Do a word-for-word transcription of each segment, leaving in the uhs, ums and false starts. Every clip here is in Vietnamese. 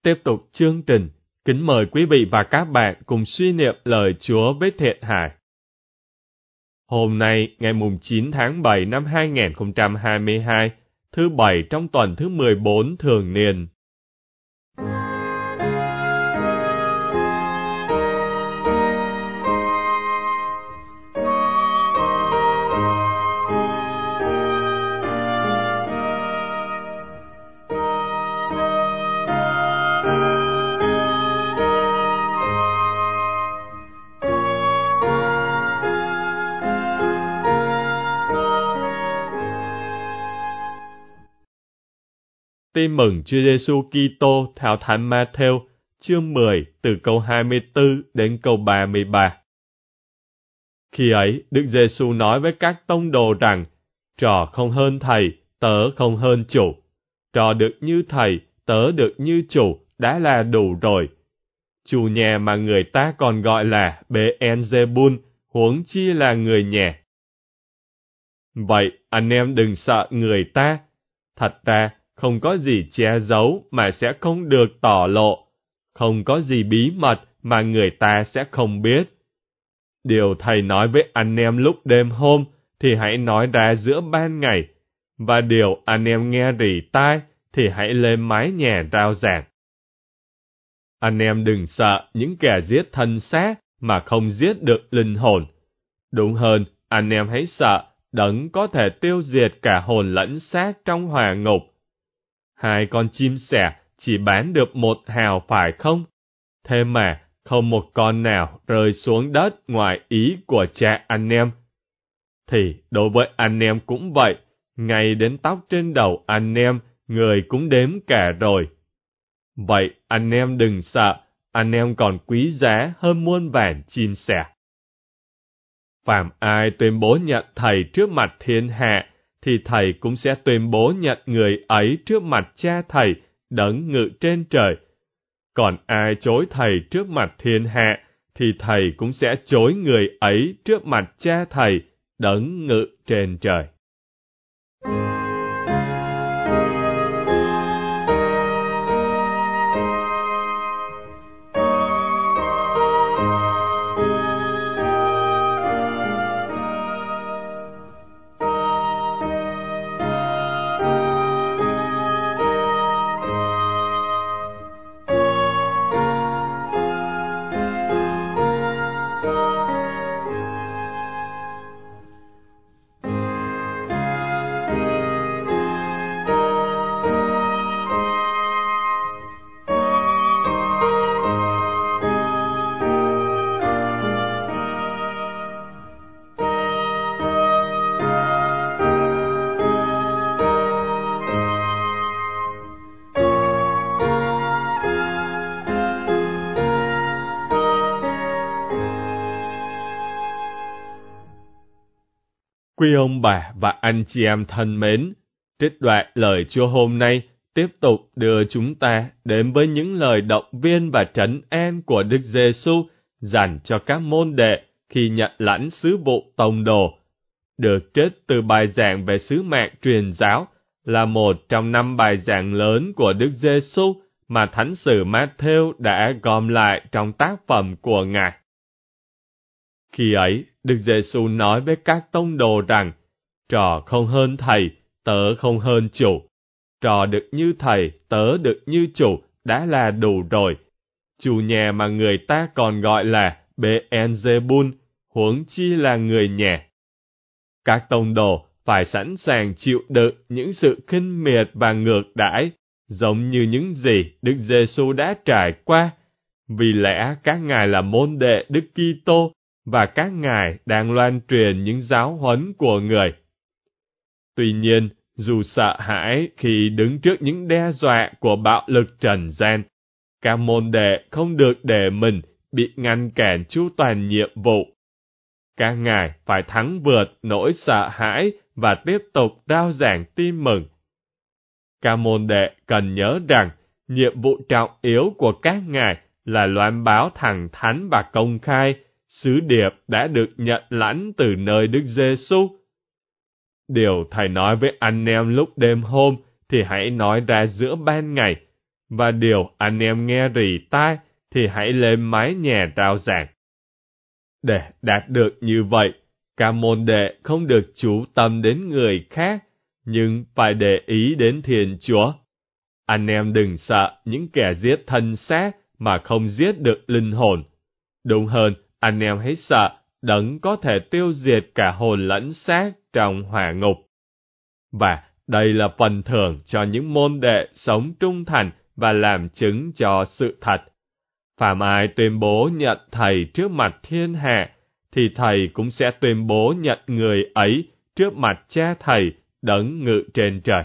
Tiếp tục chương trình, kính mời quý vị và các bạn cùng suy niệm lời Chúa với Thiện Hải. Hôm nay, ngày chín tháng bảy năm hai nghìn không trăm hai mươi hai, thứ Bảy trong tuần thứ mười bốn thường niên. Tin mừng Chúa Giêsu Kitô theo Thánh Ma-thêu, chương mười, từ câu hai mươi tư đến câu ba mươi ba. Khi ấy, Đức Giêsu nói với các tông đồ rằng, trò không hơn thầy, tớ không hơn chủ. Trò được như thầy, tớ được như chủ, đã là đủ rồi. Chủ nhà mà người ta còn gọi là Bê-en-dê-bun, huống chi là người nhà. Vậy, anh em đừng sợ người ta. Thật ra, không có gì che giấu mà sẽ không được tỏ lộ, không có gì bí mật mà người ta sẽ không biết. Điều thầy nói với anh em lúc đêm hôm thì hãy nói ra giữa ban ngày, và điều anh em nghe rỉ tai thì hãy lên mái nhà rao giảng. Anh em đừng sợ những kẻ giết thân xác mà không giết được linh hồn. Đúng hơn, anh em hãy sợ Đấng có thể tiêu diệt cả hồn lẫn xác trong hỏa ngục. Hai con chim sẻ chỉ bán được một hào phải không? Thế mà không một con nào rơi xuống đất ngoài ý của cha anh em. Thì đối với anh em cũng vậy, ngay đến tóc trên đầu anh em, người cũng đếm cả rồi. Vậy anh em đừng sợ, anh em còn quý giá hơn muôn vàn chim sẻ. Phàm ai tuyên bố nhận thầy trước mặt thiên hạ, thì thầy cũng sẽ tuyên bố nhận người ấy trước mặt cha thầy, đấng ngự trên trời. Còn ai chối thầy trước mặt thiên hạ, thì thầy cũng sẽ chối người ấy trước mặt cha thầy, đấng ngự trên trời. Quý ông bà và anh chị em thân mến, trích đoạn lời Chúa hôm nay tiếp tục đưa chúng ta đến với những lời động viên và trấn an của Đức Giêsu dành cho các môn đệ khi nhận lãnh sứ vụ tông đồ. Được trích từ bài giảng về sứ mạng truyền giáo, là một trong năm bài giảng lớn của Đức Giêsu mà Thánh sử Ma-thêu đã gom lại trong tác phẩm của Ngài. Khi ấy, Đức Giêsu nói với các tông đồ rằng, trò không hơn thầy, tớ không hơn chủ. Trò được như thầy, tớ được như chủ, đã là đủ rồi. Chủ nhà mà người ta còn gọi là Bê-en-dê-bun, huống chi là người nhà. Các tông đồ phải sẵn sàng chịu đựng những sự khinh miệt và ngược đãi, giống như những gì Đức Giêsu đã trải qua, vì lẽ các ngài là môn đệ Đức Kitô, và các ngài đang loan truyền những giáo huấn của người. Tuy nhiên, dù sợ hãi khi đứng trước những đe dọa của bạo lực trần gian, các môn đệ không được để mình bị ngăn cản chu toàn nhiệm vụ. Các ngài phải thắng vượt nỗi sợ hãi và tiếp tục rao giảng tin mừng. Các môn đệ cần nhớ rằng, nhiệm vụ trọng yếu của các ngài là loan báo thẳng thắn và công khai sứ điệp đã được nhận lãnh từ nơi Đức Giêsu. Điều thầy nói với anh em lúc đêm hôm thì hãy nói ra giữa ban ngày, và điều anh em nghe rỉ tai thì hãy lên mái nhà rao giảng. Để đạt được như vậy, các môn đệ không được chú tâm đến người khác, nhưng phải để ý đến Thiên Chúa. Anh em đừng sợ những kẻ giết thân xác mà không giết được linh hồn. Đúng hơn, anh em hãy sợ Đấng có thể tiêu diệt cả hồn lẫn xác trong hỏa ngục. Và đây là phần thưởng cho những môn đệ sống trung thành và làm chứng cho sự thật. Phàm ai tuyên bố nhận Thầy trước mặt thiên hạ, thì Thầy cũng sẽ tuyên bố nhận người ấy trước mặt Cha Thầy Đấng ngự trên trời.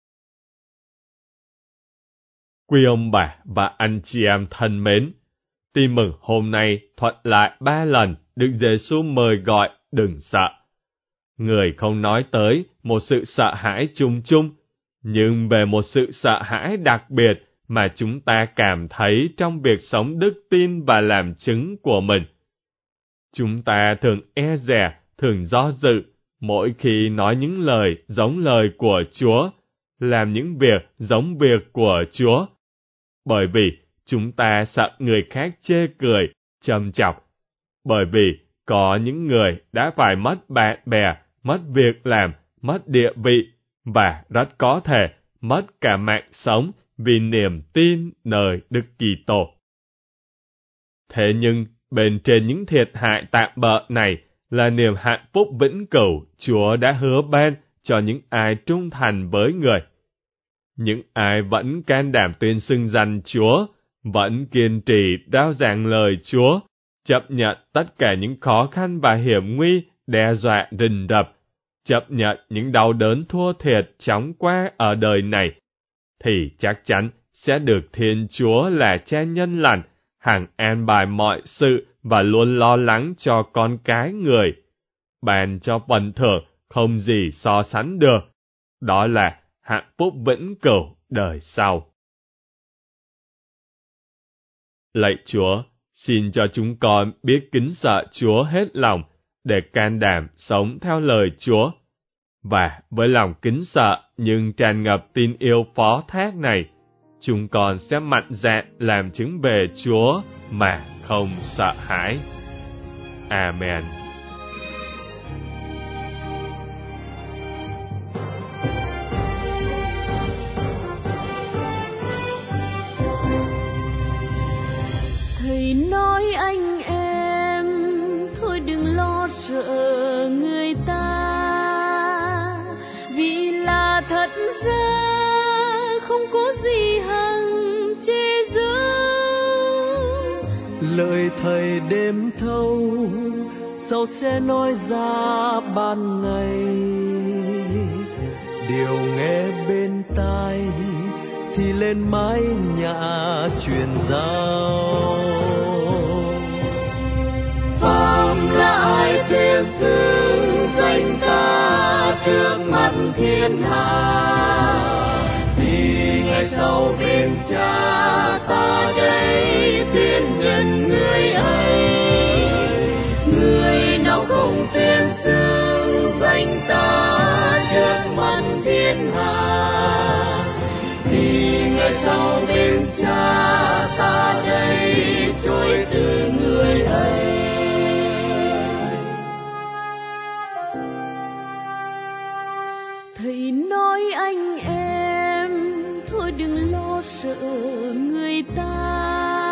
Quý ông bà và anh chị em thân mến, tin mừng hôm nay thuật lại ba lần Đức Giêsu mời gọi đừng sợ. Người không nói tới một sự sợ hãi chung chung, nhưng về một sự sợ hãi đặc biệt mà chúng ta cảm thấy trong việc sống đức tin và làm chứng của mình. Chúng ta thường e dè, thường do dự, mỗi khi nói những lời giống lời của Chúa, làm những việc giống việc của Chúa. Bởi vì chúng ta sợ người khác chê cười, châm chọc. Bởi vì có những người đã phải mất bạn bè, mất việc làm, mất địa vị, và rất có thể mất cả mạng sống vì niềm tin nơi Đức Kitô. Thế nhưng, bên trên những thiệt hại tạm bợ này là niềm hạnh phúc vĩnh cửu Chúa đã hứa ban cho những ai trung thành với người. Những ai vẫn can đảm tuyên xưng danh Chúa, vẫn kiên trì rao giảng lời Chúa, chấp nhận tất cả những khó khăn và hiểm nguy đe dọa rình rập, chấp nhận những đau đớn thua thiệt chóng qua ở đời này, thì chắc chắn sẽ được Thiên Chúa là Cha nhân lành, hằng an bài mọi sự và luôn lo lắng cho con cái người, ban cho phần thưởng không gì so sánh được, đó là hạnh phúc vĩnh cửu đời sau. Lạy Chúa, xin cho chúng con biết kính sợ Chúa hết lòng, để can đảm sống theo lời Chúa. Và với lòng kính sợ nhưng tràn ngập tin yêu phó thác này, chúng con sẽ mạnh dạn làm chứng về Chúa mà không sợ hãi. Amen. Thầy nói anh em thôi đừng lo sợ người ta, vì là thật ra không có gì hằng che giấu. Lời Thầy đêm thâu sau sẽ nói ra ban ngày, điều nghe bên tai thì lên mái nhà truyền giao. Phàm là ai tuyên xưng danh ta trước mặt thiên hạ, thì ngày sau bên Cha ta đây tuyên nhân người ấy. Người nào không tuyên xưng danh ta trước mặt thiên hạ, thì ngày sau bên Cha ta đây trôi từ người ấy. Thầy nói anh em thôi đừng lo sợ người ta,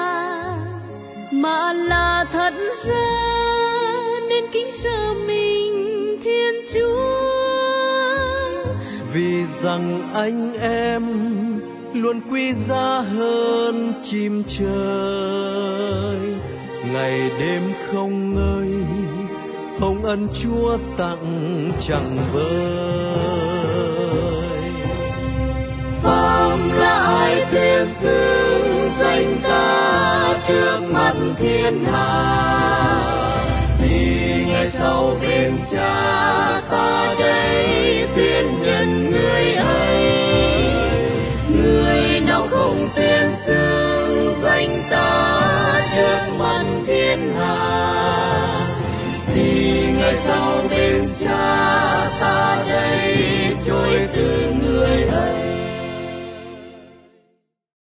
mà là thật ra nên kính sợ mình Thiên Chúa. Vì rằng anh em luôn quý giá hơn chim trời, ngày đêm không ngơi hồng ân Chúa tặng chẳng vơi. Phàm là ai tuyên xưng danh ta trước mặt thiên hạ, thì ngày sau bên Cha ta